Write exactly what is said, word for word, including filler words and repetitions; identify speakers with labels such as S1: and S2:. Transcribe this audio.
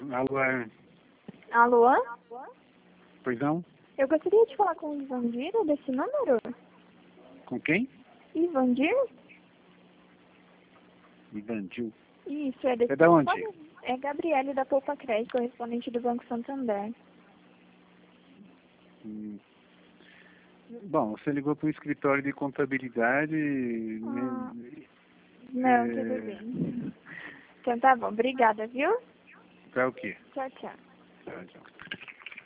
S1: Alô, é...
S2: Alô?
S1: Pois não?
S2: Eu gostaria de falar com o Ivandir, desse número?
S1: Com quem?
S2: Ivandir?
S1: Ivandil.
S2: Isso, é desse
S1: É da onde?
S2: número? É Gabriele da Poupa Crédito, correspondente do Banco Santander.
S1: Hum. Bom, você ligou para o escritório de contabilidade...
S2: Ah,
S1: né?
S2: não,
S1: É...
S2: tudo bem. Então tá bom, obrigada, viu?
S1: Para o quê?
S2: Tchau, tchau.
S1: Tchau, tchau.